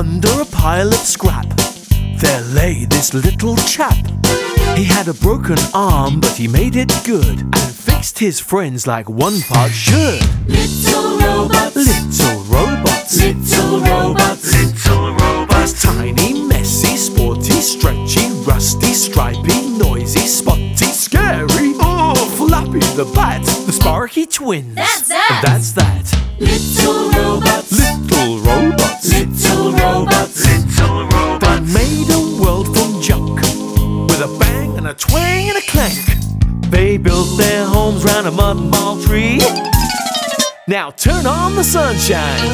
Under a pile of scrap, there lay this little chap. He had a broken arm, but he made it good and fixed his friends like one part should. Little robots, Little robots, little robots, little robots. Tiny, messy, sporty, stretchy, rusty, stripy, noisy, spotty, scary. Oh, Flappy the Bat, the Sparky Twins. That's us. That's that. little robots, Little robots, little robots, little robots. They made a world from junk with a bang and a twang and a clank. They built their homes round a mud ball tree. Now turn on the sunshine.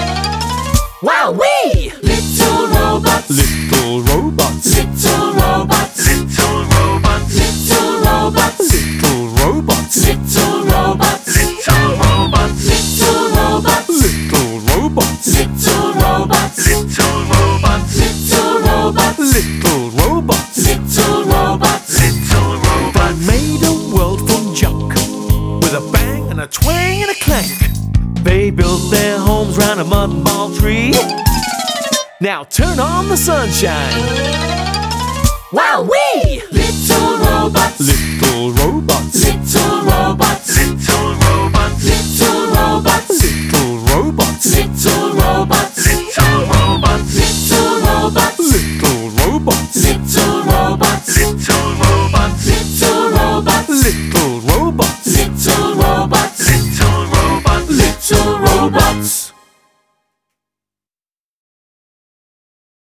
Wowee! little robots, Little robots, little robots, little robots, little robots, little robots, little robots, little robots, little robots, little robots, little robots, little robots, little robots, little robots, little robots, little robots. They made a world from junk with a bang and a twang and a clank. They built their homes round a mud ball tree. Now turn on the sunshine. Wowee! little robots, Little robots, little robots, little robots.